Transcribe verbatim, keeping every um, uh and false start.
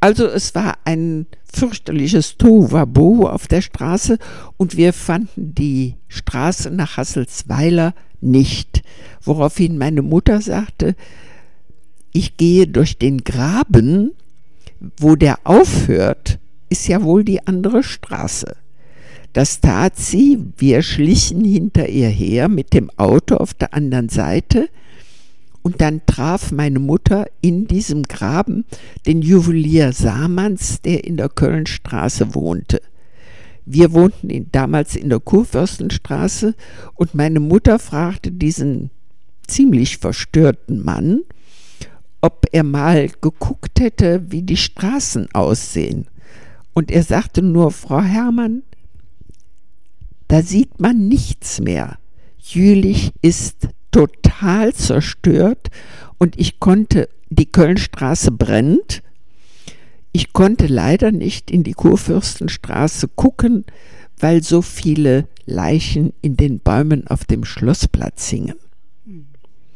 Also es war ein fürchterliches Tohuwabohu auf der Straße und wir fanden die Straße nach Hasselsweiler nicht. Woraufhin meine Mutter sagte, ich gehe durch den Graben, wo der aufhört, ist ja wohl die andere Straße. Das tat sie, wir schlichen hinter ihr her mit dem Auto auf der anderen Seite und dann traf meine Mutter in diesem Graben den Juwelier Samanns, der in der Kölnstraße wohnte. Wir wohnten in, damals in der Kurfürstenstraße und meine Mutter fragte diesen ziemlich verstörten Mann, ob er mal geguckt hätte, wie die Straßen aussehen. Und er sagte nur, Frau Herrmann, da sieht man nichts mehr. Jülich ist total zerstört und ich konnte, die Kölnstraße brennt. Ich konnte leider nicht in die Kurfürstenstraße gucken, weil so viele Leichen in den Bäumen auf dem Schlossplatz hingen.